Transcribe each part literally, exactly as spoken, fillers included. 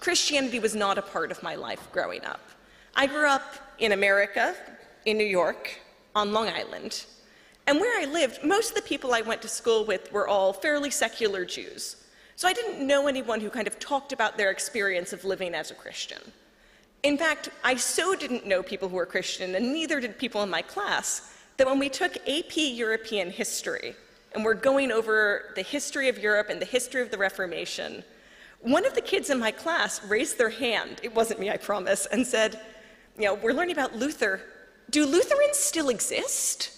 Christianity was not a part of my life growing up. I grew up in America, in New York, on Long Island. And where I lived, most of the people I went to school with were all fairly secular Jews. So I didn't know anyone who kind of talked about their experience of living as a Christian. In fact, I so didn't know people who were Christian, and neither did people in my class, that when we took A P European history, and we're going over the history of Europe and the history of the Reformation, one of the kids in my class raised their hand, it wasn't me, I promise, and said, you know, we're learning about Luther. Do Lutherans still exist?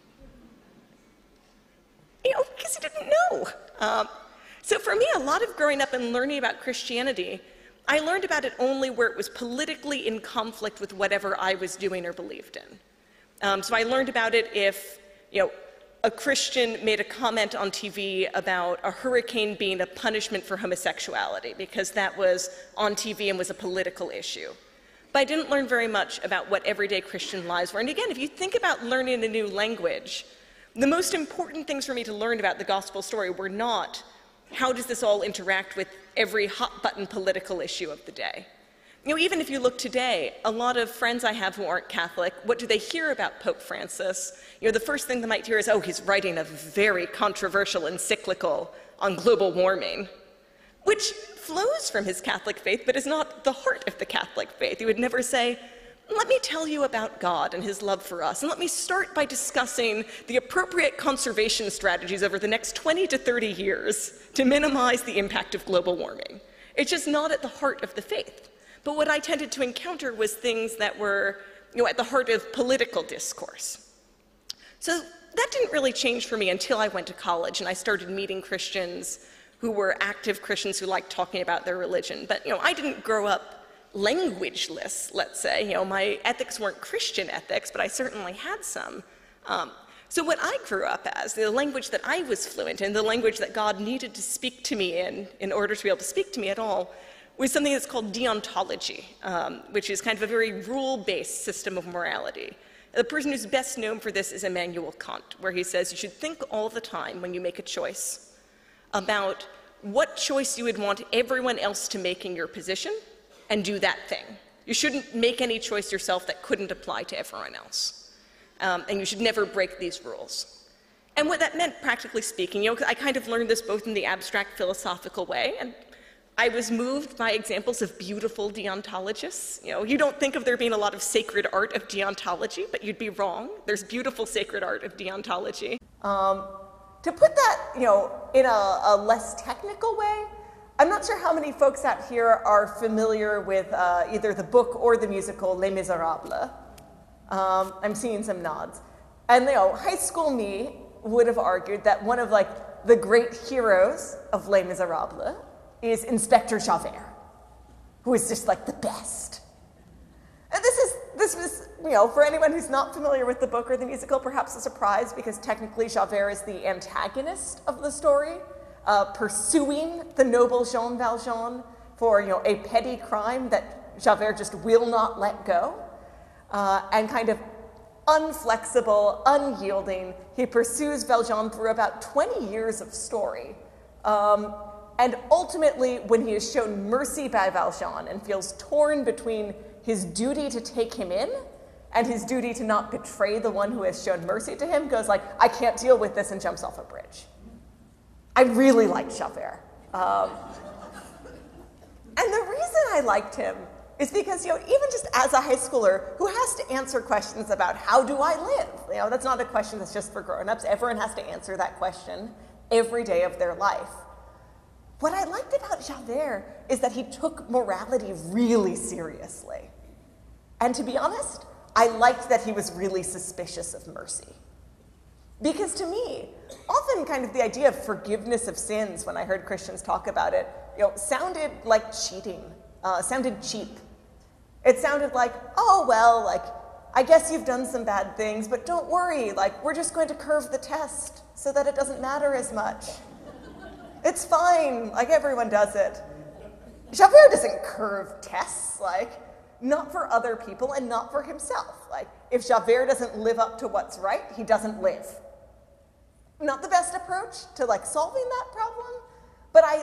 You know, because he didn't know. Um, so for me, a lot of growing up and learning about Christianity, I learned about it only where it was politically in conflict with whatever I was doing or believed in. Um, so I learned about it if, you know, a Christian made a comment on T V about a hurricane being a punishment for homosexuality, because that was on T V and was a political issue. But I didn't learn very much about what everyday Christian lives were. And again, if you think about learning a new language, the most important things for me to learn about the gospel story were not how does this all interact with every hot-button political issue of the day. You know, even if you look today, a lot of friends I have who aren't Catholic, what do they hear about Pope Francis? You know, the first thing they might hear is, oh, he's writing a very controversial encyclical on global warming, which flows from his Catholic faith, but is not the heart of the Catholic faith. He would never say, let me tell you about God and his love for us, and let me start by discussing the appropriate conservation strategies over the next twenty to thirty years to minimize the impact of global warming. It's just not at the heart of the faith. But what I tended to encounter was things that were, you know, at the heart of political discourse. So that didn't really change for me until I went to college and I started meeting Christians who were active Christians who liked talking about their religion. But, you know, I didn't grow up languageless, let's say. You know, my ethics weren't Christian ethics, but I certainly had some. Um, so what I grew up as, the language that I was fluent in, the language that God needed to speak to me in, in order to be able to speak to me at all, was something that's called deontology, um, which is kind of a very rule-based system of morality. The person who's best known for this is Immanuel Kant, where he says you should think all the time when you make a choice about what choice you would want everyone else to make in your position, and do that thing. You shouldn't make any choice yourself that couldn't apply to everyone else. Um, and you should never break these rules. And what that meant, practically speaking, you know, I kind of learned this both in the abstract philosophical way, and I was moved by examples of beautiful deontologists. You know, you don't think of there being a lot of sacred art of deontology, but you'd be wrong. There's beautiful sacred art of deontology. Um, to put that, you know, in a, a less technical way, I'm not sure how many folks out here are familiar with uh, either the book or the musical Les Miserables. Um, I'm seeing some nods. And, you know, high school me would have argued that one of, like, the great heroes of Les Miserables is Inspector Javert, who is just, like, the best. And this is, this was, you know, for anyone who's not familiar with the book or the musical, perhaps a surprise, because technically Javert is the antagonist of the story. Uh, pursuing the noble Jean Valjean for, you know, a petty crime that Javert just will not let go, uh, and kind of unflexible, unyielding, he pursues Valjean through about twenty years of story, um, and ultimately, when he is shown mercy by Valjean and feels torn between his duty to take him in and his duty to not betray the one who has shown mercy to him, goes like, I can't deal with this, and jumps off a bridge. I really liked Javert. Um, and the reason I liked him is because, you know, even just as a high schooler who has to answer questions about how do I live, you know, that's not a question that's just for grown-ups. Everyone has to answer that question every day of their life. What I liked about Javert is that he took morality really seriously. And to be honest, I liked that he was really suspicious of mercy. Because to me, often kind of the idea of forgiveness of sins, when I heard Christians talk about it, you know, sounded like cheating, uh, sounded cheap. It sounded like, oh, well, like, I guess you've done some bad things, but don't worry, like, we're just going to curve the test so that it doesn't matter as much. It's fine, like, everyone does it. Javert doesn't curve tests, like, not for other people and not for himself. Like, if Javert doesn't live up to what's right, he doesn't live. Not the best approach to, like, solving that problem, but I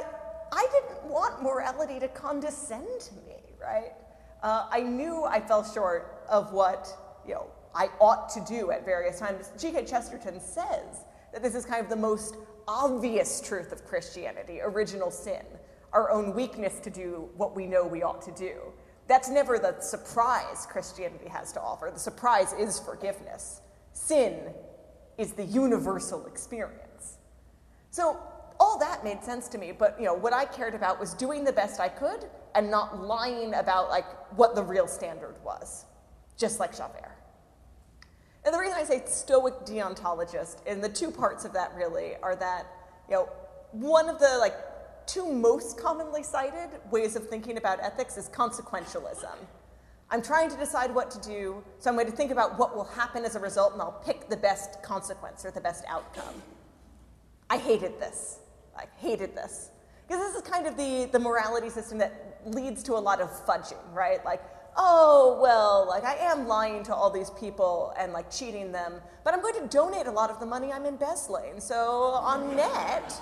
I didn't want morality to condescend to me, right? Uh, I knew I fell short of what, you know, I ought to do at various times. G K Chesterton says that this is kind of the most obvious truth of Christianity, original sin, our own weakness to do what we know we ought to do. That's never the surprise Christianity has to offer. The surprise is forgiveness. Sin is the universal experience. So all that made sense to me, but you know, what I cared about was doing the best I could and not lying about like what the real standard was, just like Javert. And the reason I say Stoic deontologist, and the two parts of that really are that, you know, one of the like two most commonly cited ways of thinking about ethics is consequentialism. I'm trying to decide what to do, so I'm going to think about what will happen as a result, and I'll pick the best consequence or the best outcome. I hated this. I hated this. Because this is kind of the, the morality system that leads to a lot of fudging, right? Like, oh, well, like I am lying to all these people and like cheating them, but I'm going to donate a lot of the money I'm embezzling. So on net,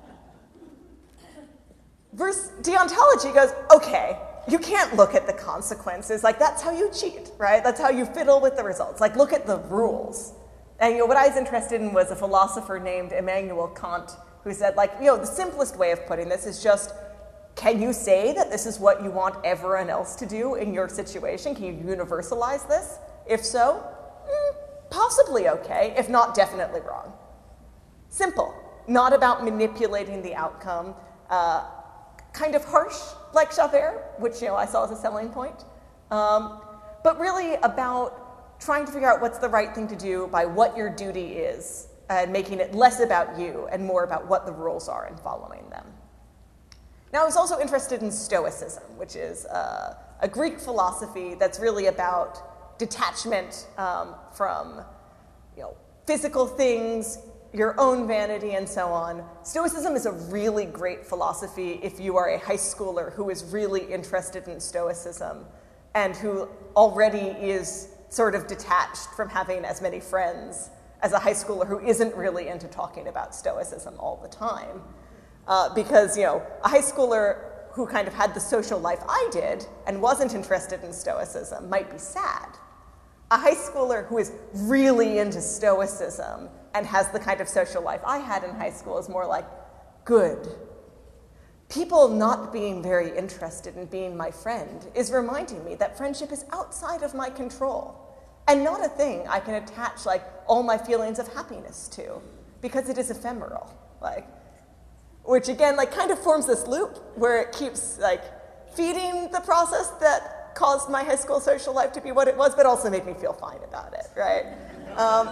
verse deontology goes, okay, you can't look at the consequences. Like that's how you cheat, right? That's how you fiddle with the results. Like look at the rules. And you know, what I was interested in was a philosopher named Immanuel Kant, who said, like, you know, the simplest way of putting this is just, can you say that this is what you want everyone else to do in your situation? Can you universalize this? If so, mm, possibly okay. If not, definitely wrong. Simple. Not about manipulating the outcome. Uh, kind of harsh, like Javert, which you know I saw as a selling point. Um, but really about trying to figure out what's the right thing to do by what your duty is, and making it less about you and more about what the rules are and following them. Now, I was also interested in Stoicism, which is uh, a Greek philosophy that's really about detachment um, from, you know, physical things, your own vanity, and so on. Stoicism is a really great philosophy if you are a high schooler who is really interested in Stoicism and who already is sort of detached from having as many friends as a high schooler who isn't really into talking about Stoicism all the time. Uh, because, you know, a high schooler who kind of had the social life I did and wasn't interested in Stoicism might be sad. A high schooler who is really into Stoicism and has the kind of social life I had in high school is more like, good. People not being very interested in being my friend is reminding me that friendship is outside of my control and not a thing I can attach like all my feelings of happiness to because it is ephemeral. Like, which again, like kind of forms this loop where it keeps like feeding the process that caused my high school social life to be what it was, but also made me feel fine about it, right? Um,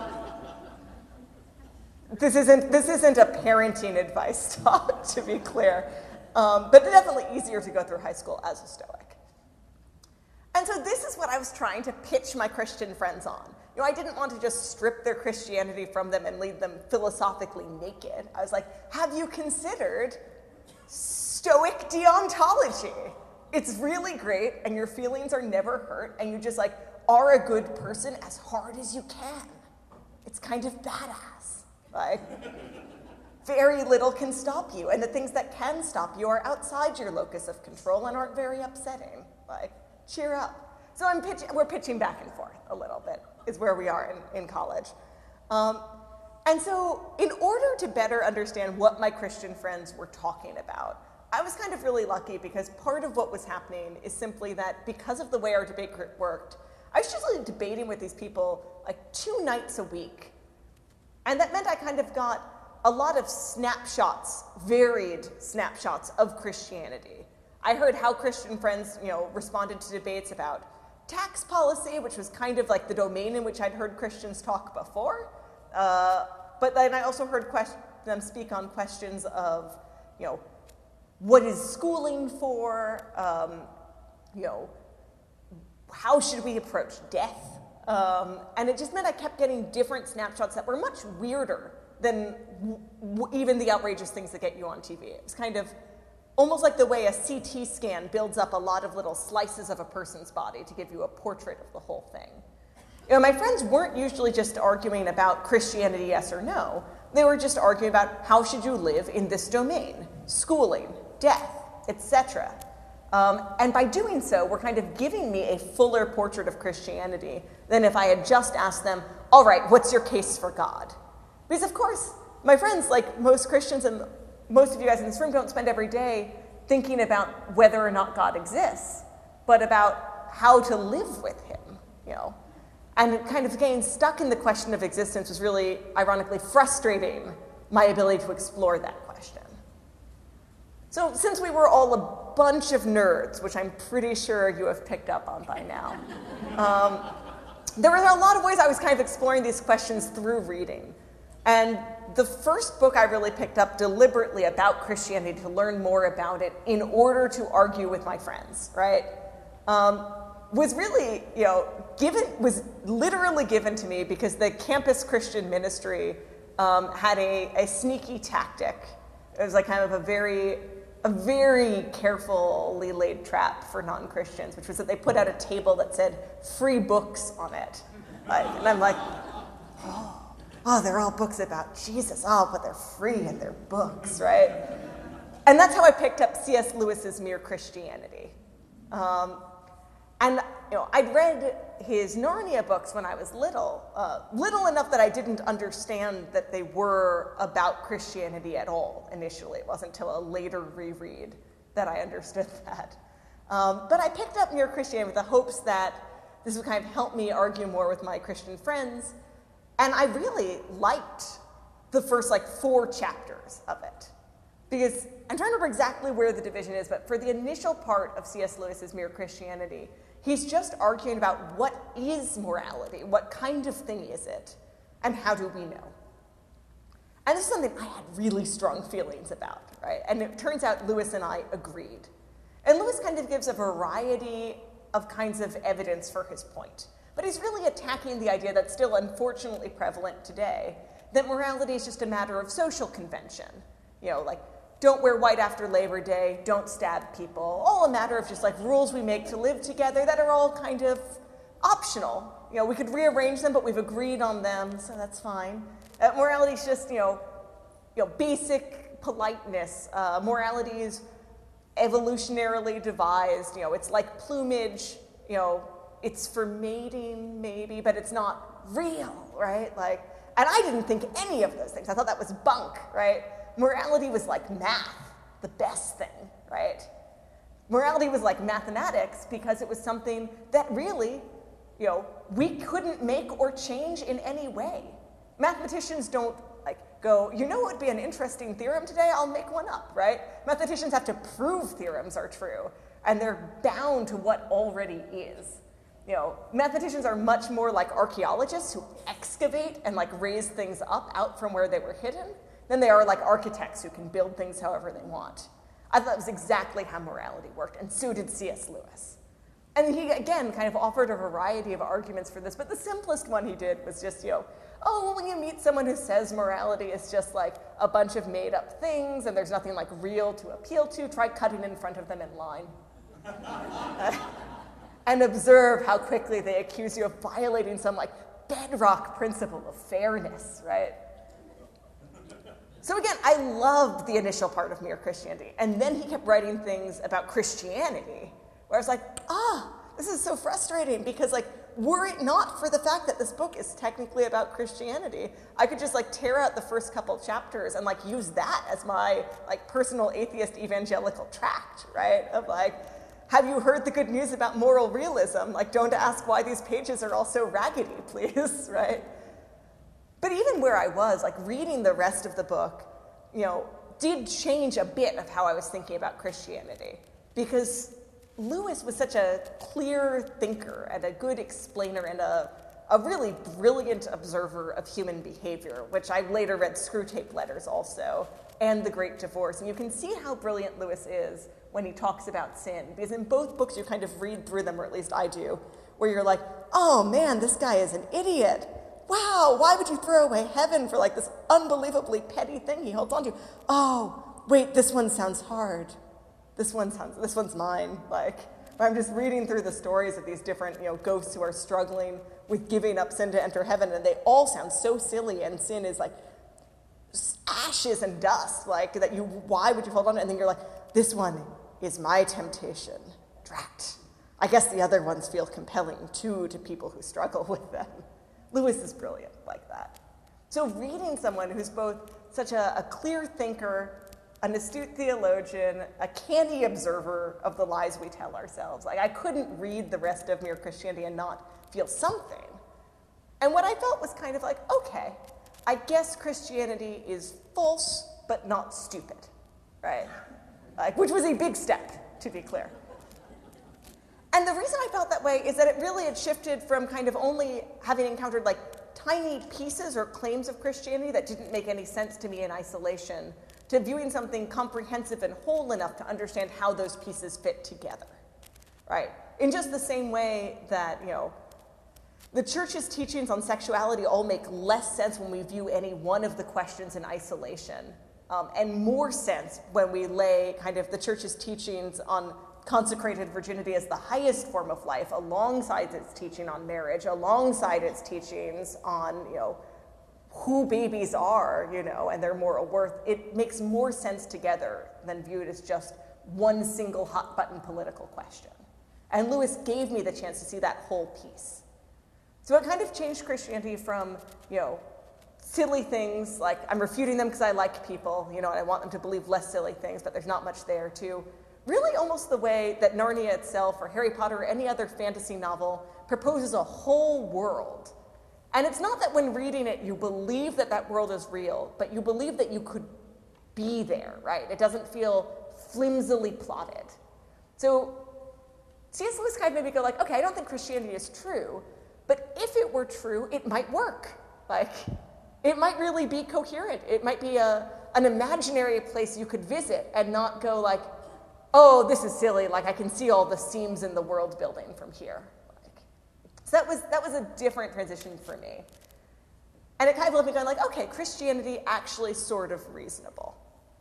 this isn't this isn't a parenting advice talk, to be clear, um, but definitely easier to go through high school as a Stoic. And so this is what I was trying to pitch my Christian friends on. You know, I didn't want to just strip their Christianity from them and leave them philosophically naked. I was like, have you considered Stoic deontology? It's really great, and your feelings are never hurt, and you just like are a good person as hard as you can. It's kind of badass. Like, very little can stop you, and the things that can stop you are outside your locus of control and aren't very upsetting. Like, cheer up. So I'm pitching, we're pitching back and forth a little bit, is where we are in, in college. Um, and so in order to better understand what my Christian friends were talking about, I was kind of really lucky because part of what was happening is simply that because of the way our debate group worked, I was usually debating with these people like two nights a week. And that meant I kind of got a lot of snapshots, varied snapshots of Christianity. I heard how Christian friends, you know, responded to debates about tax policy, which was kind of like the domain in which I'd heard Christians talk before. Uh, but then I also heard them speak on questions of, you know, what is schooling for? Um, you know, how should we approach death? Um, and it just meant I kept getting different snapshots that were much weirder than w w even the outrageous things that get you on T V. It was kind of almost like the way a C T scan builds up a lot of little slices of a person's body to give you a portrait of the whole thing. You know, my friends weren't usually just arguing about Christianity, yes or no. They were just arguing about how should you live in this domain, schooling, death, et cetera. Um, and by doing so, we're kind of giving me a fuller portrait of Christianity than if I had just asked them, all right, what's your case for God? Because of course, my friends, like most Christians and most of you guys in this room, don't spend every day thinking about whether or not God exists, but about how to live with him, you know. And kind of getting stuck in the question of existence was really, ironically, frustrating my ability to explore that question. So since we were all a bunch of nerds, which I'm pretty sure you have picked up on by now, um, there were a lot of ways I was kind of exploring these questions through reading. And the first book I really picked up deliberately about Christianity to learn more about it in order to argue with my friends, right, um, was really, you know, given, was literally given to me because the campus Christian ministry um, had a, a sneaky tactic. It was like kind of a very, a very carefully laid trap for non-Christians, which was that they put out a table that said free books on it. Like, and I'm like, oh, oh, they're all books about Jesus. Oh, but they're free and they're books, right? And that's how I picked up C S Lewis's Mere Christianity. Um, and, you know, I'd read his Narnia books when I was little, uh, little enough that I didn't understand that they were about Christianity at all initially. It wasn't until a later reread that I understood that. Um, but I picked up Mere Christianity with the hopes that this would kind of help me argue more with my Christian friends. And I really liked the first, like, four chapters of it. Because I'm trying to remember exactly where the division is, but for the initial part of C S Lewis's Mere Christianity, he's just arguing about what is morality, what kind of thing is it, and how do we know? And this is something I had really strong feelings about, right? And it turns out Lewis and I agreed. And Lewis kind of gives a variety of kinds of evidence for his point. But he's really attacking the idea that's still unfortunately prevalent today, that morality is just a matter of social convention. You know, like, don't wear white after Labor Day, don't stab people, all a matter of just like rules we make to live together that are all kind of optional. You know, we could rearrange them, but we've agreed on them, so that's fine. Uh, morality is just, you know, you know, basic politeness. Uh, morality is evolutionarily devised. You know, it's like plumage. You know, it's for mating, maybe, but it's not real, right? Like, and I didn't think any of those things. I thought that was bunk, right? Morality was like math, the best thing, right? Morality was like mathematics because it was something that really, you know, we couldn't make or change in any way. Mathematicians don't like go, you know what would be an interesting theorem today? I'll make one up, right? Mathematicians have to prove theorems are true, and they're bound to what already is. You know, mathematicians are much more like archaeologists who excavate and like raise things up out from where they were hidden than they are like architects who can build things however they want. I thought that was exactly how morality worked, and so did C S Lewis. And he, again, kind of offered a variety of arguments for this, but the simplest one he did was just, you know, oh, well, when you meet someone who says morality is just like a bunch of made-up things and there's nothing like real to appeal to, try cutting in front of them in line. uh, and observe how quickly they accuse you of violating some like bedrock principle of fairness, right? So again, I loved the initial part of Mere Christianity, and then he kept writing things about Christianity, where I was like, ah, this is so frustrating, because like, were it not for the fact that this book is technically about Christianity, I could just like tear out the first couple chapters and like use that as my like personal atheist evangelical tract, right? Of like, have you heard the good news about moral realism? Like, don't ask why these pages are all so raggedy, please, right? But even where I was, like reading the rest of the book, you know, did change a bit of how I was thinking about Christianity, because Lewis was such a clear thinker and a good explainer and a, a really brilliant observer of human behavior, which I later read Screwtape Letters also, and The Great Divorce. And you can see how brilliant Lewis is when he talks about sin, because in both books you kind of read through them, or at least I do, where you're like, oh man, this guy is an idiot. Wow, why would you throw away heaven for like this unbelievably petty thing he holds on to? Oh, wait, this one sounds hard. This one sounds, this one's mine. Like, I'm just reading through the stories of these different, you know, ghosts who are struggling with giving up sin to enter heaven, and they all sound so silly, and sin is like ashes and dust, like that you, why would you hold on to it? And then you're like, this one is my temptation. Drat. I guess the other ones feel compelling, too, to people who struggle with them. Lewis is brilliant like that. So reading someone who's both such a, a clear thinker, an astute theologian, a canny observer of the lies we tell ourselves. Like, I couldn't read the rest of Mere Christianity and not feel something. And what I felt was kind of like, okay, I guess Christianity is false, but not stupid, right? Like, which was a big step, to be clear. And the reason I felt that way is that it really had shifted from kind of only having encountered like tiny pieces or claims of Christianity that didn't make any sense to me in isolation, to viewing something comprehensive and whole enough to understand how those pieces fit together, right? In just the same way that, you know, the church's teachings on sexuality all make less sense when we view any one of the questions in isolation, um, and more sense when we lay kind of the church's teachings on consecrated virginity as the highest form of life alongside its teaching on marriage, alongside its teachings on, you know, who babies are, you know, and their moral worth. It makes more sense together than viewed as just one single hot button political question. And Lewis gave me the chance to see that whole piece. So it kind of changed Christianity from, you know, silly things like I'm refuting them because I like people, you know, and I want them to believe less silly things, but there's not much there, to really almost the way that Narnia itself or Harry Potter or any other fantasy novel proposes a whole world. And it's not that when reading it you believe that that world is real, but you believe that you could be there, right? It doesn't feel flimsily plotted. So C S Lewis kind of made me go like, okay, I don't think Christianity is true, but if it were true, it might work. Like, it might really be coherent. It might be a, an imaginary place you could visit and not go like, oh, this is silly, like I can see all the seams in the world building from here. Like, so that was, that was a different transition for me. And it kind of left me going like, okay, Christianity actually sort of reasonable.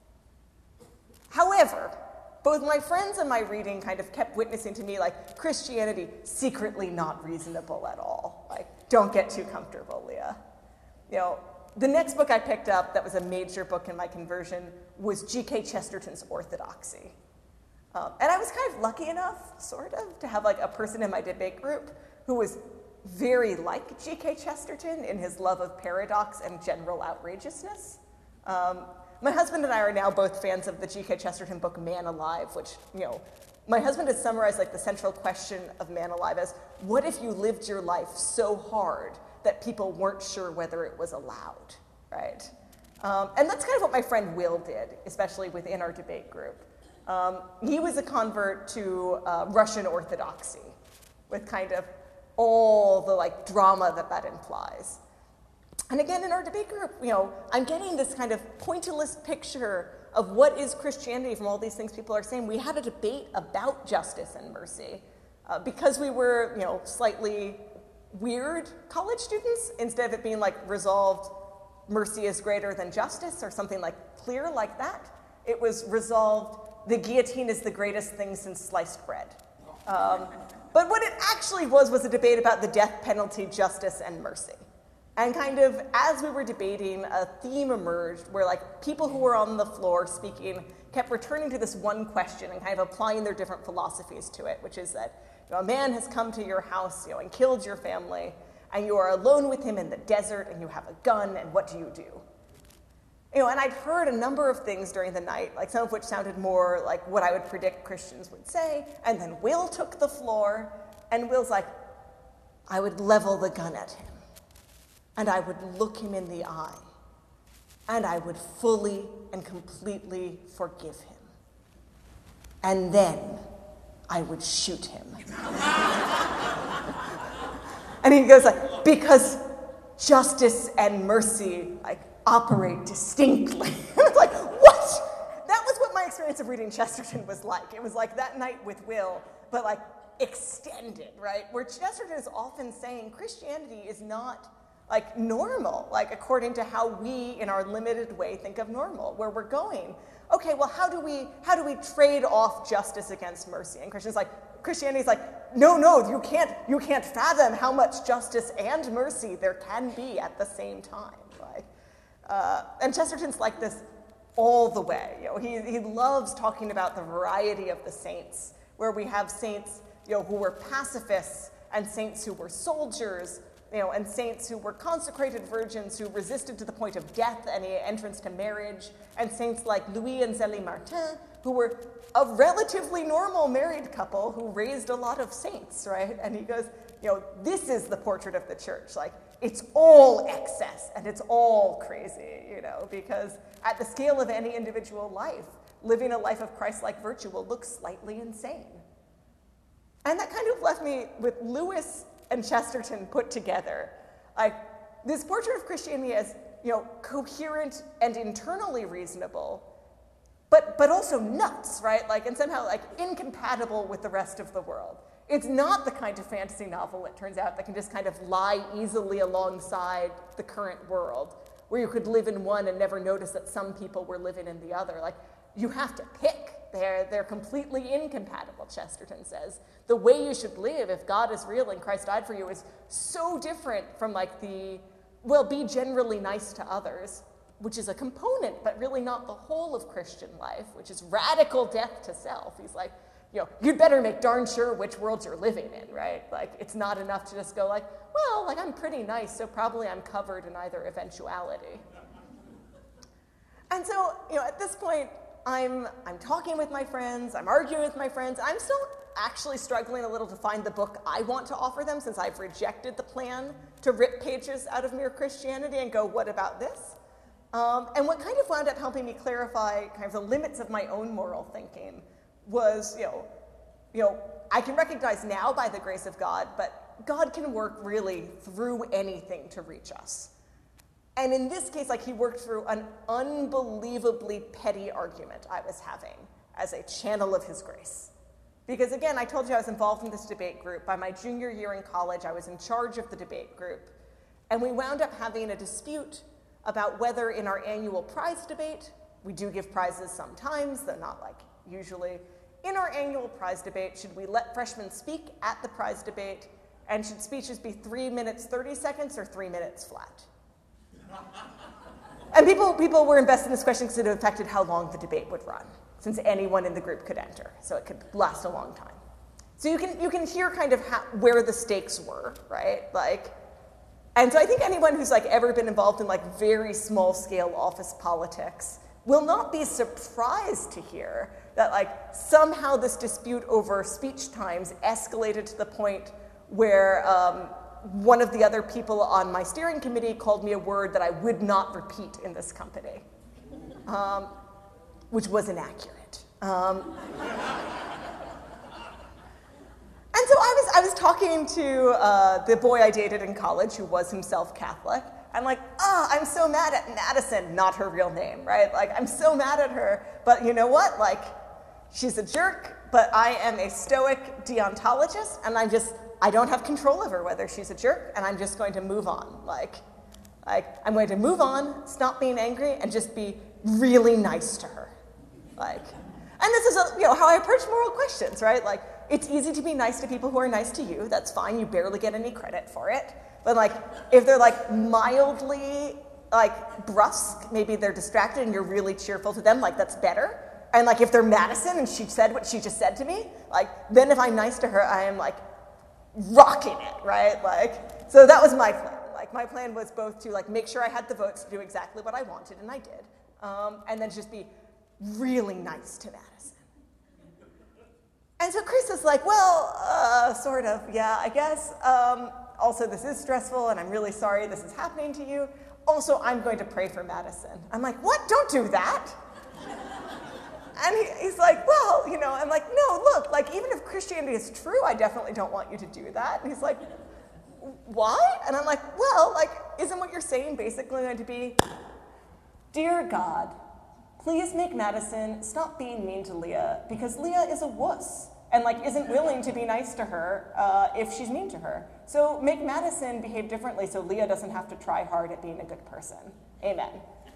However, both my friends and my reading kind of kept witnessing to me like, Christianity secretly not reasonable at all. Like, don't get too comfortable, Leah. You know, the next book I picked up that was a major book in my conversion was G K Chesterton's Orthodoxy. Um, and I was kind of lucky enough, sort of, to have like a person in my debate group who was very like G K Chesterton in his love of paradox and general outrageousness. Um, my husband and I are now both fans of the G K Chesterton book Man Alive, which, you know, my husband has summarized like the central question of Man Alive as, what if you lived your life so hard that people weren't sure whether it was allowed, right? Um, and that's kind of what my friend Will did, especially within our debate group. Um, he was a convert to uh, Russian Orthodoxy, with kind of all the like drama that that implies. And again, in our debate group, you know, I'm getting this kind of pointillist picture of what is Christianity from all these things people are saying. We had a debate about justice and mercy uh, because we were, you know, slightly weird college students. Instead of it being like resolved, mercy is greater than justice or something like clear like that, it was resolved, the guillotine is the greatest thing since sliced bread. Um, but what it actually was was a debate about the death penalty, justice, and mercy. And kind of as we were debating, a theme emerged where like people who were on the floor speaking kept returning to this one question and kind of applying their different philosophies to it, which is that, you know, a man has come to your house, you know, and killed your family, and you are alone with him in the desert, and you have a gun, and what do you do? You know, and I'd heard a number of things during the night, like some of which sounded more like what I would predict Christians would say, and then Will took the floor, and Will's like, I would level the gun at him, and I would look him in the eye, and I would fully and completely forgive him. And then I would shoot him. And he goes like, because justice and mercy like operate distinctly. I was like, what? That was what my experience of reading Chesterton was like. It was like that night with Will, but like extended, right? Where Chesterton is often saying Christianity is not like normal, like according to how we in our limited way think of normal, where we're going, okay, well, how do we how do we trade off justice against mercy? And Christians like Christianity's like, no, no, you can't you can't fathom how much justice and mercy there can be at the same time. Like, uh, and Chesterton's like this all the way. You know, he, he loves talking about the variety of the saints, where we have saints, you know, who were pacifists, and saints who were soldiers, you know, and saints who were consecrated virgins who resisted to the point of death any entrance to marriage, and saints like Louis and Zélie Martin, who were a relatively normal married couple who raised a lot of saints, right? And he goes, you know, this is the portrait of the church. Like, it's all excess and it's all crazy, you know, because at the scale of any individual life, living a life of Christ-like virtue will look slightly insane. And that kind of left me with Lewis and Chesterton put together. Like, this portrait of Christianity as, you know, coherent and internally reasonable, but, but also nuts, right? Like, and somehow, like, incompatible with the rest of the world. It's not the kind of fantasy novel, it turns out, that can just kind of lie easily alongside the current world, where you could live in one and never notice that some people were living in the other. Like, you have to pick. They're, they're completely incompatible, Chesterton says. The way you should live, if God is real and Christ died for you, is so different from, like, the, well, be generally nice to others, which is a component, but really not the whole of Christian life, which is radical death to self. He's like, you know, you'd better make darn sure which world you're living in, right? Like, it's not enough to just go like, well, like, I'm pretty nice, so probably I'm covered in either eventuality. And so, you know, at this point, I'm, I'm talking with my friends, I'm arguing with my friends, I'm still actually struggling a little to find the book I want to offer them, since I've rejected the plan to rip pages out of Mere Christianity and go, what about this? Um, and what kind of wound up helping me clarify kind of the limits of my own moral thinking was, you know, you know, I can recognize now by the grace of God, but God can work really through anything to reach us. And in this case, like, he worked through an unbelievably petty argument I was having as a channel of his grace. Because again, I told you I was involved in this debate group. By my junior year in college, I was in charge of the debate group. And we wound up having a dispute about whether in our annual prize debate, we do give prizes sometimes, though not like usually, in our annual prize debate, should we let freshmen speak at the prize debate, and should speeches be three minutes, thirty seconds, or three minutes flat? And people, people were invested in this question because it affected how long the debate would run, since anyone in the group could enter, so it could last a long time. So you can, you can hear kind of how, where the stakes were, right? Like, and so I think anyone who's like ever been involved in like very small scale office politics will not be surprised to hear that like somehow this dispute over speech times escalated to the point where um, one of the other people on my steering committee called me a word that I would not repeat in this company, um, which was inaccurate. Um, And so I was, I was talking to uh, the boy I dated in college who was himself Catholic. I'm like, ah, oh, I'm so mad at Madison, not her real name, right? Like, I'm so mad at her, but you know what? Like, she's a jerk, but I am a stoic deontologist, and I'm just, I don't have control over whether she's a jerk, and I'm just going to move on. Like, like I'm going to move on, stop being angry, and just be really nice to her. Like, and this is, a, you know, how I approach moral questions, right? Like, it's easy to be nice to people who are nice to you. That's fine. You barely get any credit for it. But like, if they're like mildly like brusque, maybe they're distracted and you're really cheerful to them, like that's better. And like if they're Madison and she said what she just said to me, like then if I'm nice to her, I am like rocking it, right? Like, so that was my plan. Like my plan was both to like make sure I had the votes to do exactly what I wanted, and I did, um, and then just be really nice to Madison. And so Chris is like, well, uh, sort of, yeah, I guess. Um, also, this is stressful, and I'm really sorry this is happening to you. Also, I'm going to pray for Madison. I'm like, what? Don't do that. And he, he's like, well, you know, I'm like, no, look, like, even if Christianity is true, I definitely don't want you to do that. And he's like, why? And I'm like, well, like, isn't what you're saying basically going to be, dear God, please make Madison stop being mean to Leah, because Leah is a wuss and like isn't willing to be nice to her uh, if she's mean to her. So make Madison behave differently so Leah doesn't have to try hard at being a good person. Amen.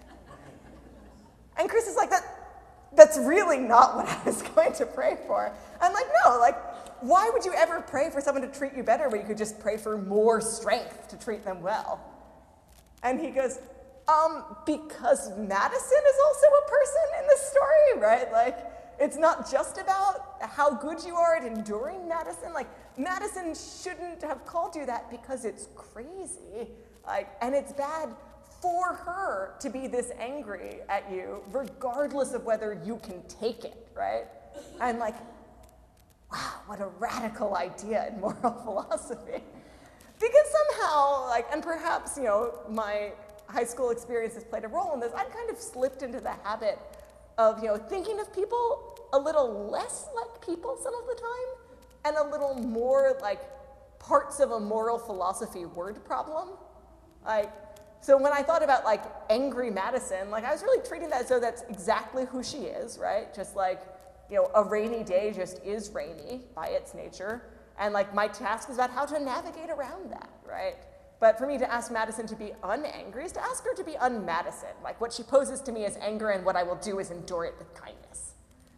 And Chris is like, that, that's really not what I was going to pray for. I'm like, no, like, why would you ever pray for someone to treat you better when you could just pray for more strength to treat them well? And he goes, Um, because Madison is also a person in this story, right? Like, it's not just about how good you are at enduring Madison. Like, Madison shouldn't have called you that because it's crazy. Like, and it's bad for her to be this angry at you, regardless of whether you can take it, right? I'm like, wow, what a radical idea in moral philosophy. Because somehow, like, and perhaps, you know, my high school experience has played a role in this, I've kind of slipped into the habit of, you know, thinking of people a little less like people some of the time, and a little more like parts of a moral philosophy word problem. Like, so when I thought about like angry Madison, like I was really treating that as though that's exactly who she is, right? Just like, you know, a rainy day just is rainy by its nature. And like my task is about how to navigate around that, right? But for me to ask Madison to be unangry is to ask her to be un-Madison. Like what she poses to me as anger, and what I will do is endure it with kindness.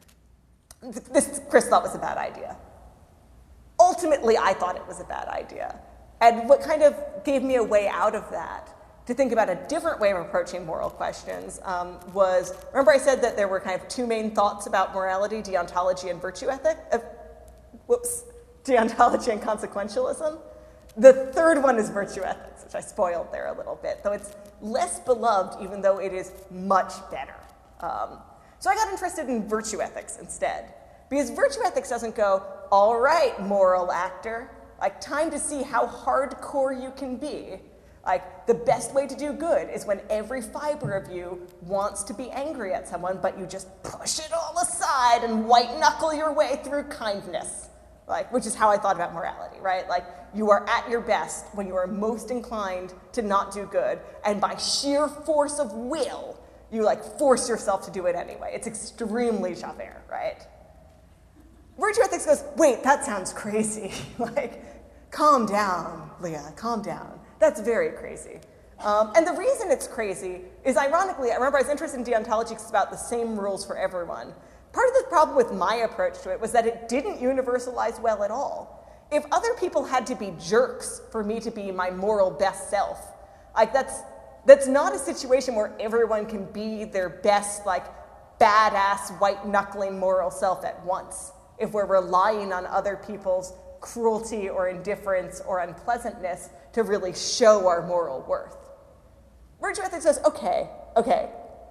This Chris thought was a bad idea. Ultimately, I thought it was a bad idea. And what kind of gave me a way out of that, to think about a different way of approaching moral questions, um, was, remember I said that there were kind of two main thoughts about morality, deontology and virtue ethic? Uh, whoops, deontology and consequentialism? The third one is virtue ethics, which I spoiled there a little bit, though it's less beloved, even though it is much better. Um, so I got interested in virtue ethics instead, because virtue ethics doesn't go, all right, moral actor, like time to see how hardcore you can be. Like the best way to do good is when every fiber of you wants to be angry at someone, but you just push it all aside and white knuckle your way through kindness. Like, which is how I thought about morality, right? Like, you are at your best when you are most inclined to not do good, and by sheer force of will, you like force yourself to do it anyway. It's extremely Javert, right? Virtue ethics goes, wait, that sounds crazy. Like, calm down, Leah, calm down. That's very crazy. Um, and the reason it's crazy is, ironically, I remember I was interested in deontology because it's about the same rules for everyone. Part of the problem with my approach to it was that it didn't universalize well at all. If other people had to be jerks for me to be my moral best self, like that's, that's not a situation where everyone can be their best, like, badass, white-knuckling moral self at once, if we're relying on other people's cruelty or indifference or unpleasantness to really show our moral worth. Virtue ethics says, okay, okay,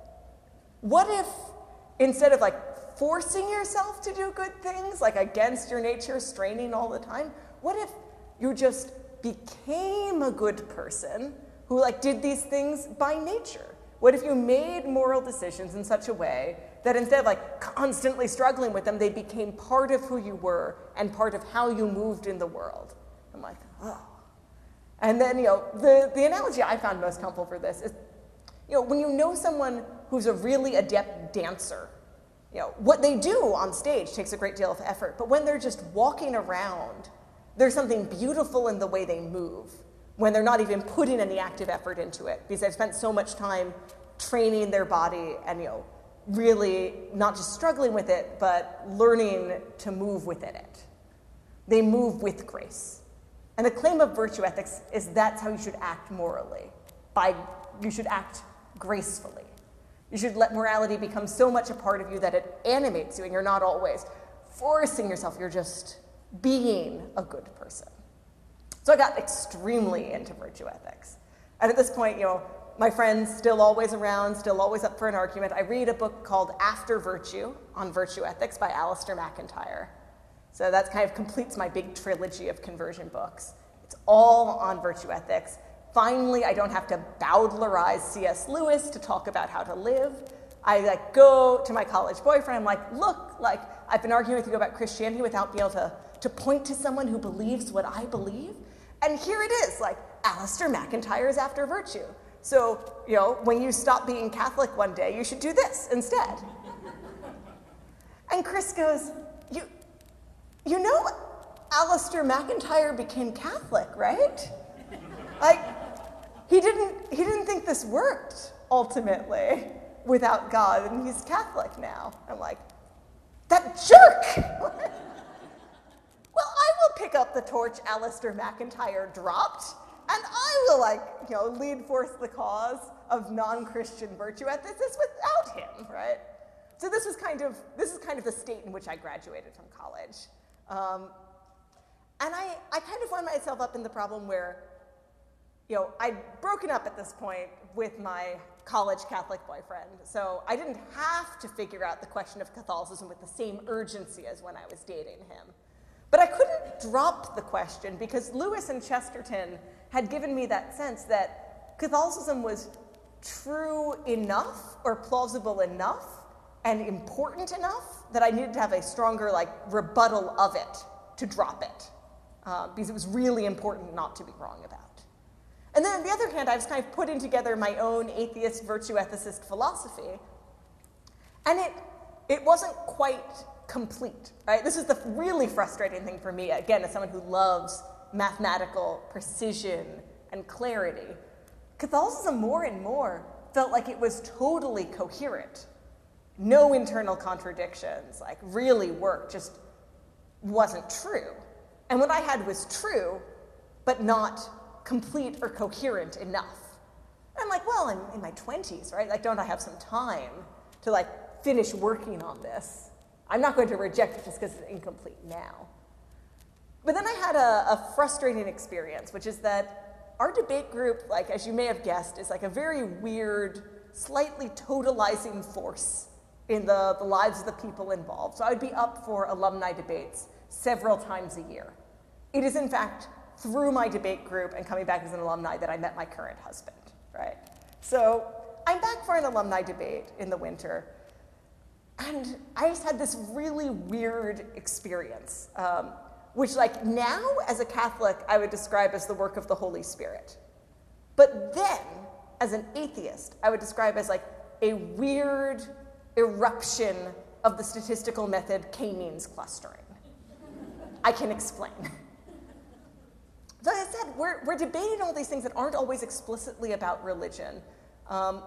what if instead of like forcing yourself to do good things, like against your nature, straining all the time, what if you just became a good person who like did these things by nature? What if you made moral decisions in such a way that instead of like constantly struggling with them, they became part of who you were and part of how you moved in the world? I'm like, oh. And then, you know, the, the analogy I found most helpful for this is, you know, when you know someone who's a really adept dancer, you know, what they do on stage takes a great deal of effort, but when they're just walking around, there's something beautiful in the way they move, when they're not even putting any active effort into it, because they've spent so much time training their body and, you know, really not just struggling with it, but learning to move within it. They move with grace. And the claim of virtue ethics is that's how you should act morally. By, you should act gracefully. You should let morality become so much a part of you that it animates you, and you're not always forcing yourself, you're just being a good person. So I got extremely into virtue ethics. And at this point, you know, my friend's still always around, still always up for an argument. I read a book called After Virtue on Virtue Ethics by Alasdair MacIntyre. So that kind of completes my big trilogy of conversion books. It's all on virtue ethics. Finally, I don't have to Bowdlerize C S Lewis to talk about how to live. I like go to my college boyfriend, I'm like, look, like I've been arguing with you about Christianity without being able to, to point to someone who believes what I believe. And here it is, like Alasdair MacIntyre's After Virtue. So, you know, when you stop being Catholic one day, you should do this instead. And Chris goes, you, you know, Alasdair MacIntyre became Catholic, right? Like, he didn't, he didn't think this worked, ultimately, without God, and he's Catholic now. I'm like, that jerk! Well, I will pick up the torch Alasdair MacIntyre dropped, and I will, like, you know, lead forth the cause of non-Christian virtue ethicists without him, right? So this was kind of, this is kind of the state in which I graduated from college. Um, and I, I kind of found myself up in the problem where, you know, I'd broken up at this point with my college Catholic boyfriend, so I didn't have to figure out the question of Catholicism with the same urgency as when I was dating him. But I couldn't drop the question because Lewis and Chesterton had given me that sense that Catholicism was true enough or plausible enough and important enough that I needed to have a stronger like rebuttal of it to drop it, uh, because it was really important not to be wrong about. And then on the other hand, I was kind of putting together my own atheist virtue ethicist philosophy, and it, it wasn't quite complete, right? This is the really frustrating thing for me, again, as someone who loves mathematical precision and clarity. Catholicism more and more felt like it was totally coherent. No internal contradictions, like really worked, just wasn't true. And what I had was true, but not complete or coherent enough. And I'm like, well, I'm in my twenties, right? Like, don't I have some time to like finish working on this? I'm not going to reject it just because it's incomplete now. But then I had a, a frustrating experience, which is that our debate group, like as you may have guessed, is like a very weird, slightly totalizing force in the, the lives of the people involved. So I would be up for alumni debates several times a year. It is, in fact, through my debate group and coming back as an alumni that I met my current husband, right? So I'm back for an alumni debate in the winter, and I just had this really weird experience, um, which like now as a Catholic I would describe as the work of the Holy Spirit. But then, as an atheist, I would describe as like a weird eruption of the statistical method k-means clustering. I can explain. So as I said, we're, we're debating all these things that aren't always explicitly about religion. Um,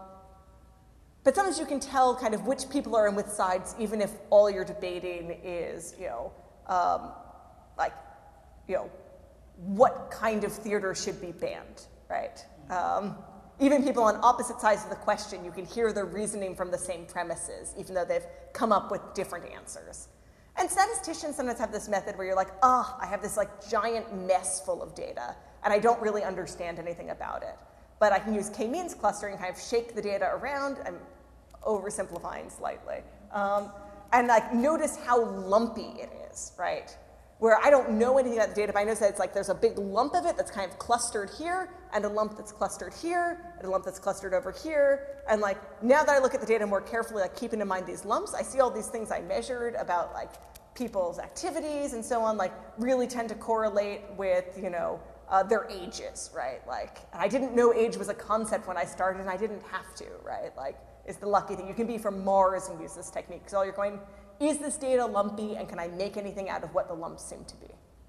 but sometimes you can tell kind of which people are in which sides, even if all you're debating is, you know, um, like, you know, what kind of theater should be banned, right? Um, even people on opposite sides of the question, you can hear their reasoning from the same premises, even though they've come up with different answers. And statisticians sometimes have this method where you're like, oh, I have this like giant mess full of data, and I don't really understand anything about it. But I can use k-means clustering, kind of shake the data around. I'm oversimplifying slightly. Um, and like notice how lumpy it is, right? Where I don't know anything about the data, but I notice that it's like there's a big lump of it that's kind of clustered here, and a lump that's clustered here, and a lump that's clustered over here. And like now that I look at the data more carefully, like keeping in mind these lumps, I see all these things I measured about like people's activities and so on, like really tend to correlate with, you know, uh, their ages, right? Like, I didn't know age was a concept when I started, and I didn't have to, right? Like, it's the lucky thing. You can be from Mars and use this technique, because all you're going, is this data lumpy, and can I make anything out of what the lumps seem to be?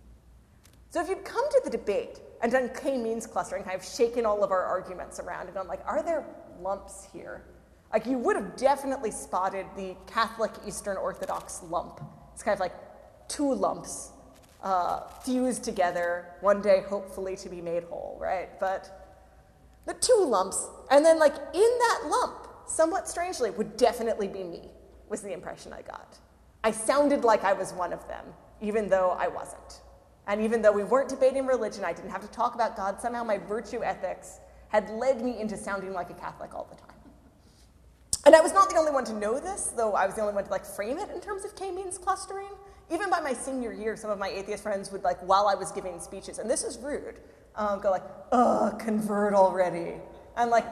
So if you'd come to the debate and done k-means clustering, kind of shaken all of our arguments around and gone like, are there lumps here? Like, you would have definitely spotted the Catholic Eastern Orthodox lump. It's kind of like two lumps uh, fused together, one day hopefully to be made whole, right? But the two lumps, and then like in that lump, somewhat strangely, would definitely be me, was the impression I got. I sounded like I was one of them, even though I wasn't. And even though we weren't debating religion, I didn't have to talk about God, somehow my virtue ethics had led me into sounding like a Catholic all the time. And I was not the only one to know this, though I was the only one to like frame it in terms of k-means clustering. Even by my senior year, some of my atheist friends would, like, while I was giving speeches, and this is rude, um, go like, ugh, convert already. I'm like,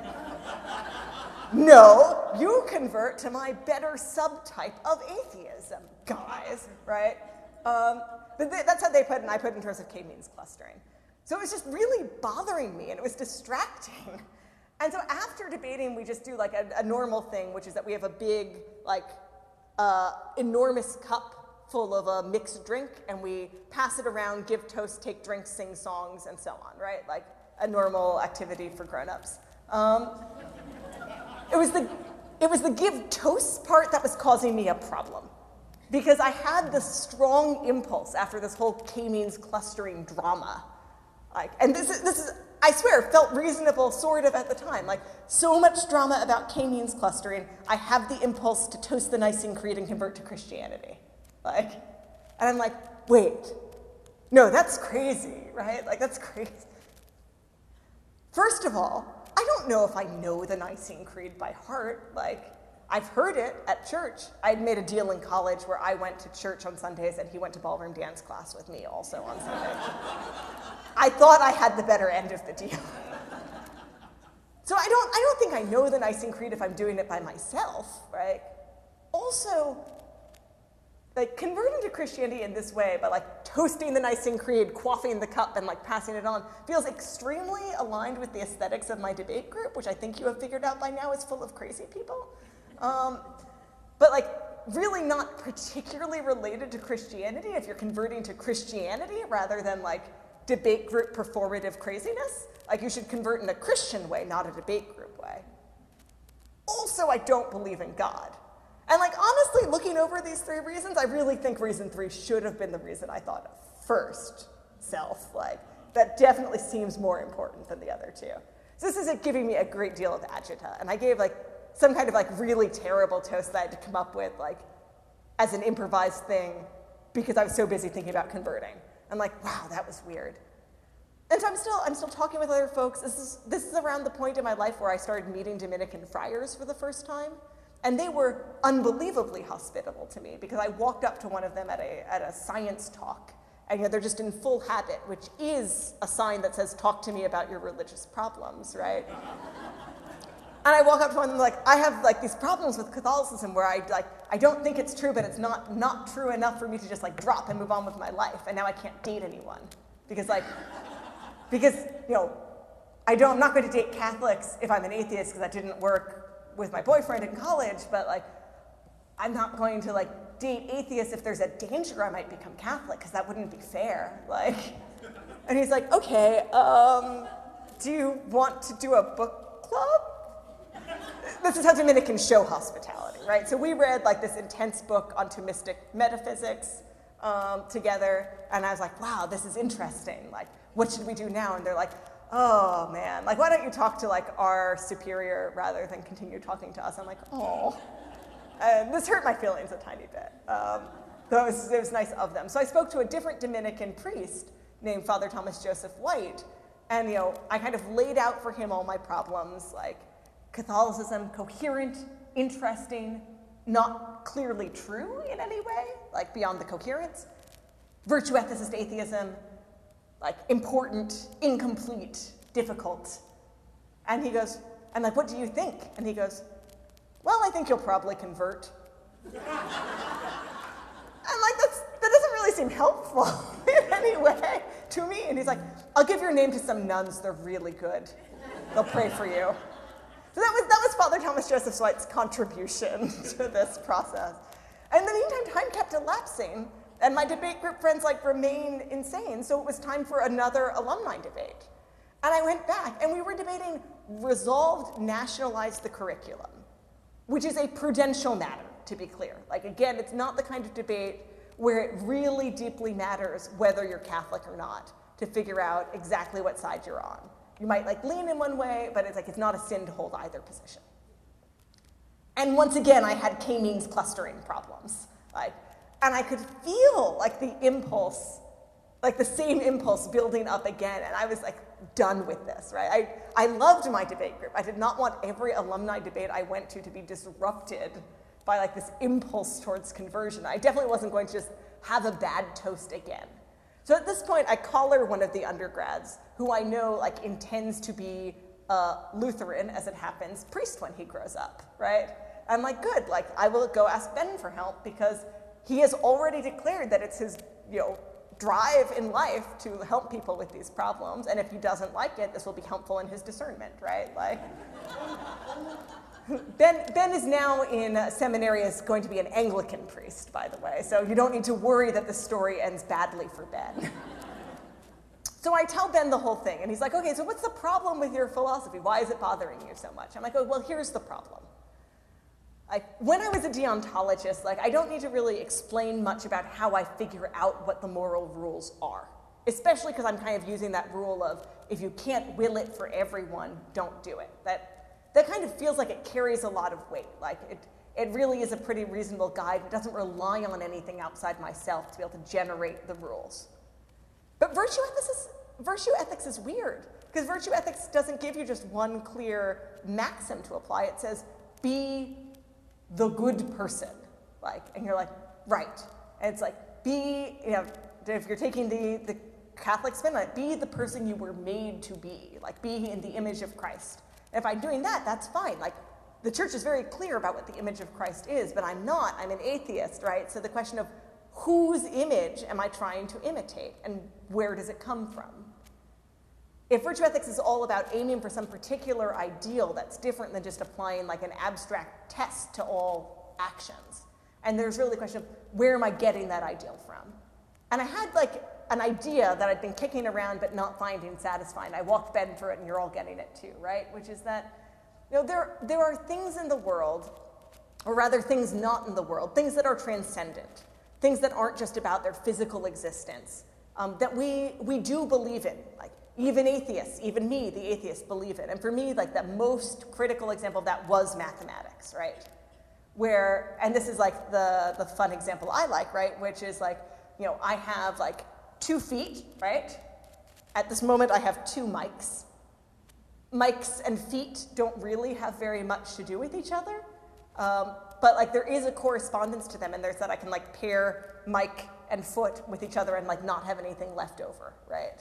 no, you convert to my better subtype of atheism, guys, right? Um, but th that's how they put it, and I put it in terms of k-means clustering. So it was just really bothering me, and it was distracting. And so after debating, we just do like a, a normal thing, which is that we have a big, like, uh, enormous cup full of a mixed drink, and we pass it around, give toasts, take drinks, sing songs, and so on, right? Like a normal activity for grown-ups. Um, it was the, it was the give toasts part that was causing me a problem, because I had this strong impulse after this whole k-means clustering drama Like, and this is, this is, I swear, felt reasonable sort of at the time. Like, so much drama about K-means clustering, I have the impulse to toast the Nicene Creed and convert to Christianity. Like, and I'm like, wait, no, that's crazy, right? Like, that's crazy. First of all, I don't know if I know the Nicene Creed by heart. Like, I've heard it at church. I'd made a deal in college where I went to church on Sundays and he went to ballroom dance class with me also on Sundays. I thought I had the better end of the deal. So I don't, I don't think I know the Nicene Creed if I'm doing it by myself, right? Also, like, converting to Christianity in this way, by like toasting the Nicene Creed, quaffing the cup, and like passing it on, feels extremely aligned with the aesthetics of my debate group, which I think you have figured out by now is full of crazy people. Um, but like, really not particularly related to Christianity if you're converting to Christianity rather than like debate group performative craziness. Like, you should convert in a Christian way, not a debate group way. Also, I don't believe in God. And like, honestly, looking over these three reasons, I really think reason three should have been the reason I thought of first, self. Like, that definitely seems more important than the other two. So this is giving me a great deal of agita. And I gave like some kind of like really terrible toast that I had to come up with like as an improvised thing because I was so busy thinking about converting. I'm like, wow, that was weird. And so I'm still, I'm still talking with other folks. This is, this is around the point in my life where I started meeting Dominican friars for the first time. And they were unbelievably hospitable to me because I walked up to one of them at a, at a science talk, and you know, they're just in full habit, which is a sign that says, talk to me about your religious problems, right? And I walk up to one of them like, I have like these problems with Catholicism where I like, I don't think it's true, but it's not, not true enough for me to just like drop and move on with my life. And now I can't date anyone because like, because, you know, I don't, I'm not going to date Catholics if I'm an atheist because that didn't work with my boyfriend in college, but like, I'm not going to like date atheists if there's a danger I might become Catholic, because that wouldn't be fair. Like, and he's like, okay, um, do you want to do a book club? This is how Dominicans show hospitality, right? So we read like this intense book on Thomistic metaphysics um, together, and I was like, wow, this is interesting. Like, what should we do now? And they're like, oh man, like, why don't you talk to like our superior rather than continue talking to us? I'm like, oh. And this hurt my feelings a tiny bit. Um, though it was, it was nice of them. So I spoke to a different Dominican priest named Father Thomas Joseph White, and you know, I kind of laid out for him all my problems, like Catholicism, coherent, interesting, not clearly true in any way, like beyond the coherence. Virtue ethicist atheism, like important, incomplete, difficult. And he goes, I'm like, what do you think? And he goes, well, I think you'll probably convert. I'm like, that's, that doesn't really seem helpful in any way to me. And he's like, I'll give your name to some nuns, they're really good. They'll pray for you. So that was, that was Father Thomas Joseph White's contribution to this process. And in the meantime, time kept elapsing, and my debate group friends like remained insane, so it was time for another alumni debate. And I went back, and we were debating resolved nationalize the curriculum, which is a prudential matter, to be clear. Like, again, it's not the kind of debate where it really deeply matters whether you're Catholic or not to figure out exactly what side you're on. You might like lean in one way, but it's like it's not a sin to hold either position. And once again, I had K-means clustering problems. Like, and I could feel like the impulse, like the same impulse building up again, and I was like done with this, right? I, I loved my debate group. I did not want every alumni debate I went to to be disrupted by like this impulse towards conversion. I definitely wasn't going to just have a bad toast again. So at this point, I collar one of the undergrads, who I know like intends to be a Lutheran, as it happens, priest when he grows up, right? I'm like, good, like I will go ask Ben for help because he has already declared that it's his, you know, drive in life to help people with these problems, and if he doesn't like it, this will be helpful in his discernment, right? Like, Ben, Ben is now in seminary as going to be an Anglican priest, by the way, so you don't need to worry that the story ends badly for Ben. So I tell Ben the whole thing, and he's like, okay, so what's the problem with your philosophy? Why is it bothering you so much? I'm like, oh, well, here's the problem. Like, when I was a deontologist, like, I don't need to really explain much about how I figure out what the moral rules are. especially because I'm kind of using that rule of if you can't will it for everyone, don't do it. That, that kind of feels like it carries a lot of weight. Like it, it really is a pretty reasonable guide. It doesn't rely on anything outside myself to be able to generate the rules. But virtue ethics is, virtue ethics is weird, because virtue ethics doesn't give you just one clear maxim to apply. It says, be the good person. Like, and you're like, right. And it's like, be, you know, if you're taking the, the Catholic spin on it, be the person you were made to be. Like, be in the image of Christ. And if I'm doing that, that's fine. Like, the church is very clear about what the image of Christ is, but I'm not. I'm an atheist, right? So the question of whose image am I trying to imitate, and where does it come from? If virtue ethics is all about aiming for some particular ideal that's different than just applying like an abstract test to all actions, and there's really the question of where am I getting that ideal from? And I had like an idea that I'd been kicking around but not finding satisfying. I walked Ben through it, and you're all getting it too, right? Which is that, you know, there, there are things in the world, or rather things not in the world, things that are transcendent, things that aren't just about their physical existence, um, that we, we do believe in. Like, even atheists, even me, the atheist, believe in. And for me, like, the most critical example of that was mathematics, right? Where, and this is like the, the fun example I like, right? Which is like, you know, I have like two feet, right? At this moment, I have two mics. Mics and feet don't really have very much to do with each other. Um, but like there is a correspondence to them, and there's that I can like pair mic and foot with each other and like not have anything left over, right?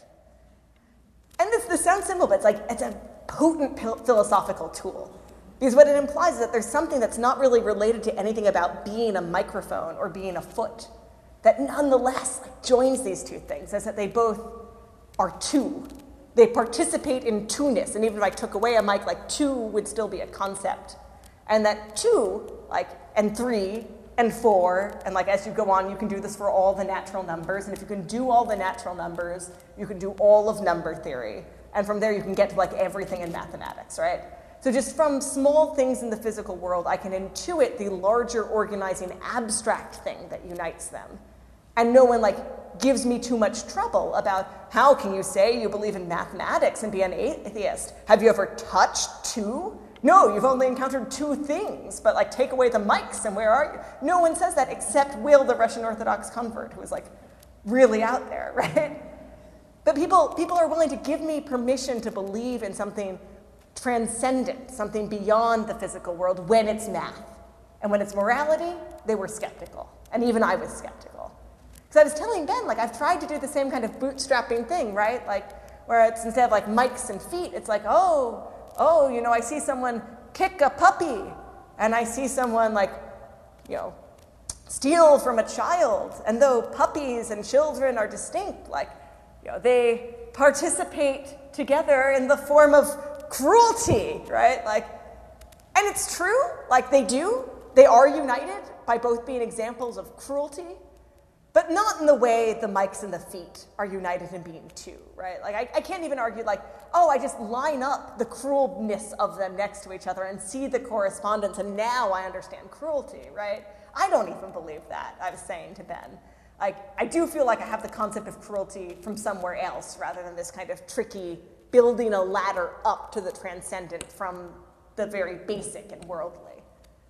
And this, this sounds simple, but it's like, it's a potent philosophical tool. Because what it implies is that there's something that's not really related to anything about being a microphone or being a foot, that nonetheless like, joins these two things, is that they both are two. They participate in two-ness, and even if I took away a mic, like two would still be a concept. And that two, like, and three, and four, and like as you go on, you can do this for all the natural numbers, and if you can do all the natural numbers, you can do all of number theory. And from there you can get to like everything in mathematics, right? So just from small things in the physical world, I can intuit the larger organizing abstract thing that unites them. And no one like gives me too much trouble about how can you say you believe in mathematics and be an atheist? Have you ever touched two? No, you've only encountered two things, but like take away the mics and where are you? No one says that except Will, the Russian Orthodox convert, who is like really out there, right? But people, people are willing to give me permission to believe in something transcendent, something beyond the physical world when it's math. And when it's morality, they were skeptical. And even I was skeptical. Because I was telling Ben, like, I've tried to do the same kind of bootstrapping thing, right? Like, where it's instead of like mics and feet, it's like, oh, oh, you know, I see someone kick a puppy, and I see someone like, you know, steal from a child. And though puppies and children are distinct, like, you know, they participate together in the form of cruelty, right? Like, and it's true, like they do. They are united by both being examples of cruelty, but not in the way the mics and the feet are united in being two, right? Like, I, I can't even argue like, oh, I just line up the cruelness of them next to each other and see the correspondence, and now I understand cruelty, right? I don't even believe that, I was saying to Ben. Like, I do feel like I have the concept of cruelty from somewhere else rather than this kind of tricky building a ladder up to the transcendent from the very basic and worldly.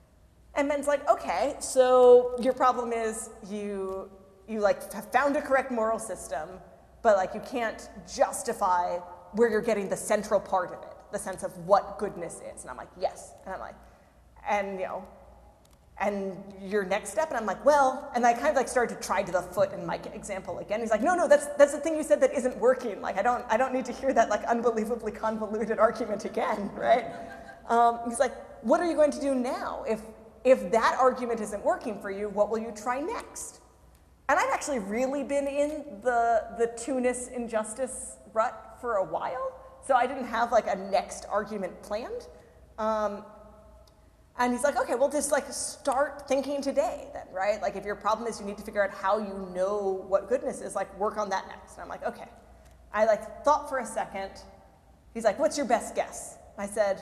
And Ben's like, okay, so your problem is you, you like have found a correct moral system, but like you can't justify where you're getting the central part of it, the sense of what goodness is. And I'm like, yes. And I'm like, and you know, and your next step? And I'm like, well, and I kind of like started to try to the foot in my example again. He's like, no, no, that's that's the thing you said that isn't working. Like, I don't I don't need to hear that like unbelievably convoluted argument again, right? Um, he's like, what are you going to do now? If if that argument isn't working for you, what will you try next? And I'd actually really been in the the two-ness injustice rut for a while, so I didn't have like a next argument planned. Um, And he's like, okay, well, just like start thinking today then, right? Like if your problem is you need to figure out how you know what goodness is, like work on that next. And I'm like, okay. I like thought for a second. He's like, what's your best guess? I said,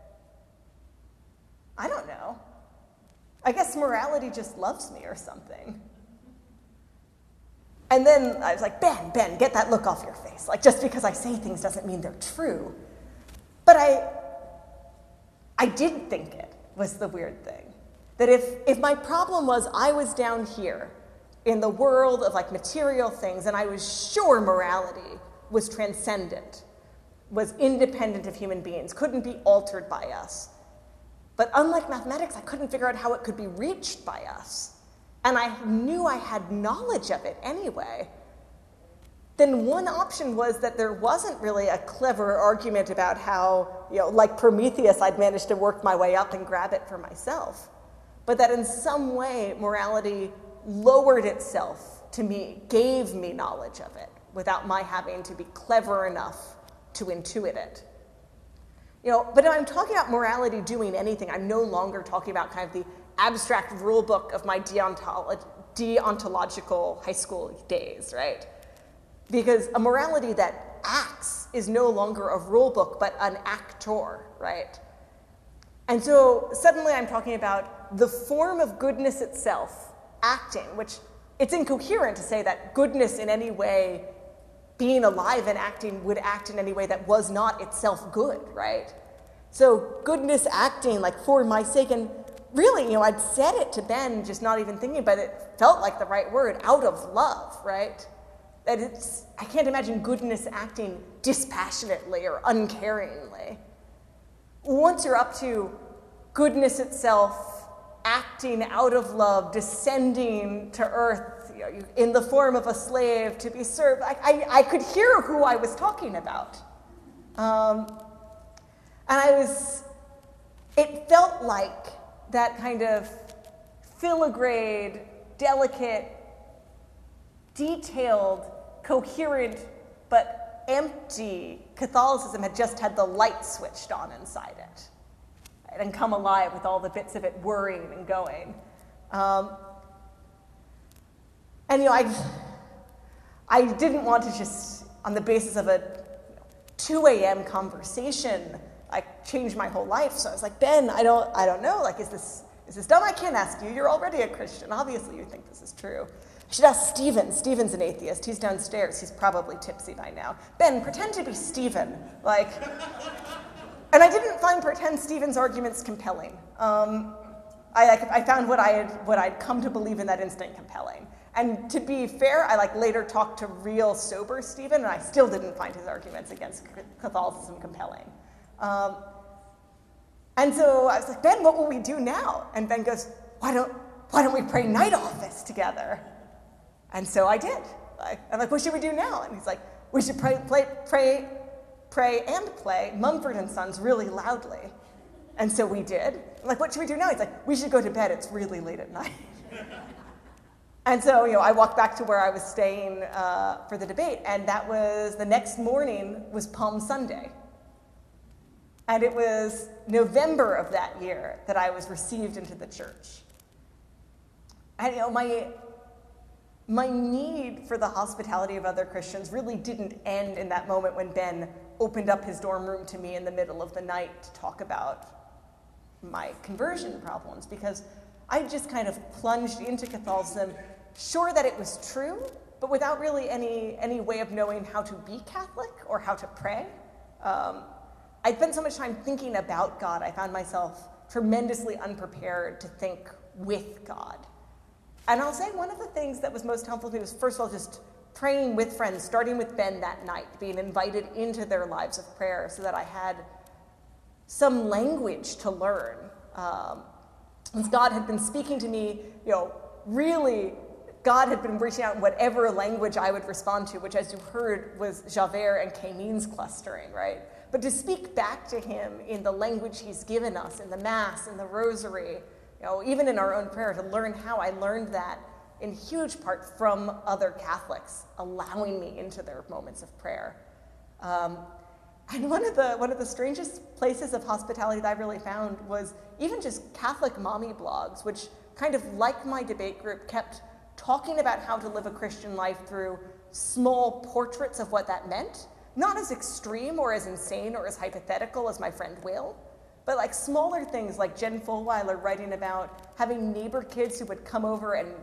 I don't know. I guess morality just loves me or something. And then I was like, Ben, Ben, get that look off your face. Like, just because I say things doesn't mean they're true. But I, I did think it was the weird thing. That if, if my problem was I was down here in the world of like material things and I was sure morality was transcendent, was independent of human beings, couldn't be altered by us. But unlike mathematics, I couldn't figure out how it could be reached by us. And I knew I had knowledge of it anyway. Then one option was that there wasn't really a clever argument about how, you know, like Prometheus, I'd managed to work my way up and grab it for myself. But that in some way, morality lowered itself to me, gave me knowledge of it, without my having to be clever enough to intuit it. You know, but if I'm talking about morality doing anything, I'm no longer talking about kind of the abstract rule book of my deontolo- deontological high school days, right? Because a morality that acts is no longer a rule book, but an actor, right? And so suddenly I'm talking about the form of goodness itself, acting, which it's incoherent to say that goodness in any way, being alive and acting, would act in any way that was not itself good, right? So goodness acting, like for my sake, and really, you know, I'd said it to Ben, just not even thinking, but it felt like the right word, out of love, right? That it's, I can't imagine goodness acting dispassionately or uncaringly. Once you're up to goodness itself, acting out of love, descending to earth, you know, in the form of a slave to be served, I, I, I could hear who I was talking about. Um, and I was, it felt like that kind of filigree, delicate, detailed, coherent, but empty Catholicism had just had the light switched on inside it, right, and come alive with all the bits of it whirring and going. Um, and, you know, I, I didn't want to just, on the basis of a two a.m. conversation, like change my whole life. So I was like, Ben, I don't, I don't know. Like, is this, is this dumb? I can't ask you. You're already a Christian. Obviously, you think this is true. I should ask Stephen. Stephen's an atheist. He's downstairs. He's probably tipsy by now. Ben, pretend to be Stephen. Like, and I didn't find pretend Stephen's arguments compelling. Um, I, I found what I had, what I'd come to believe in that instant compelling. And to be fair, I like later talked to real sober Stephen, and I still didn't find his arguments against Catholicism compelling. Um, and so I was like, Ben, what will we do now? And Ben goes, why don't, why don't we pray night office together? And so I did. Like, I'm like, what should we do now? And he's like, we should pray, play, pray, pray and play Mumford and Sons really loudly. And so we did. I'm like, what should we do now? He's like, we should go to bed. It's really late at night. And so, you know, I walked back to where I was staying uh, for the debate, and that was, the next morning was Palm Sunday. And it was November of that year that I was received into the church. And, you know, my, my need for the hospitality of other Christians really didn't end in that moment when Ben opened up his dorm room to me in the middle of the night to talk about my conversion problems, because I just kind of plunged into Catholicism, sure that it was true, but without really any, any way of knowing how to be Catholic or how to pray. Um, I'd spent so much time thinking about God, I found myself tremendously unprepared to think with God. And I'll say one of the things that was most helpful to me was, first of all, just praying with friends, starting with Ben that night, being invited into their lives of prayer so that I had some language to learn. Um, since God had been speaking to me, you know, really, God had been reaching out in whatever language I would respond to, which, as you heard, was Javert and Kémin's clustering, right? But to speak back to him in the language he's given us, in the Mass, in the Rosary, you know, even in our own prayer, to learn how I learned that in huge part from other Catholics, allowing me into their moments of prayer. Um, and one of the one of the strangest places of hospitality that I really found was even just Catholic mommy blogs, which kind of, like my debate group, kept talking about how to live a Christian life through small portraits of what that meant. Not as extreme or as insane or as hypothetical as my friend Will, but like smaller things, like Jen Fulweiler writing about having neighbor kids who would come over and like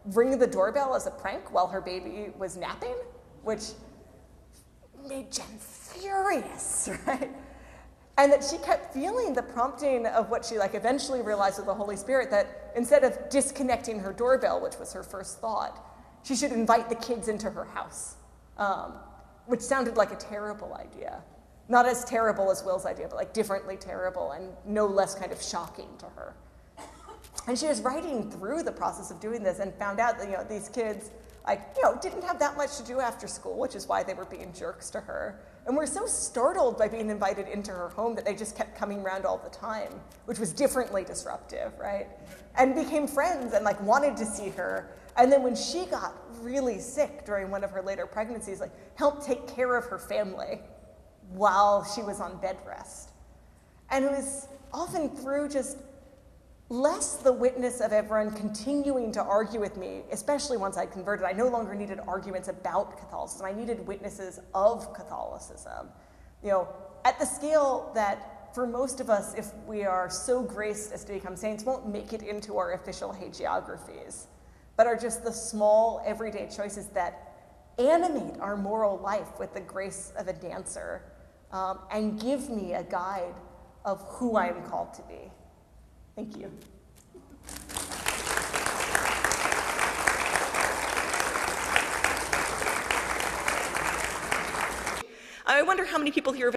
ring the doorbell as a prank while her baby was napping, which made Jen furious, right? And that she kept feeling the prompting of what she like eventually realized with the Holy Spirit, that instead of disconnecting her doorbell, which was her first thought, she should invite the kids into her house, um, which sounded like a terrible idea. Not as terrible as Will's idea, but like differently terrible and no less kind of shocking to her. And she was writing through the process of doing this and found out that, you know, these kids, like, you know, didn't have that much to do after school, which is why they were being jerks to her. And were so startled by being invited into her home that they just kept coming around all the time, which was differently disruptive, right? And became friends and like wanted to see her. And then when she got really sick during one of her later pregnancies, like helped take care of her family while she was on bed rest. And it was often through just less the witness of everyone continuing to argue with me, especially once I converted. I no longer needed arguments about Catholicism. I needed witnesses of Catholicism. You know, at the scale that for most of us, if we are so graced as to become saints, won't make it into our official hagiographies, but are just the small everyday choices that animate our moral life with the grace of a dancer, um, and give me a guide of who I am called to be. Thank you. I wonder how many people here have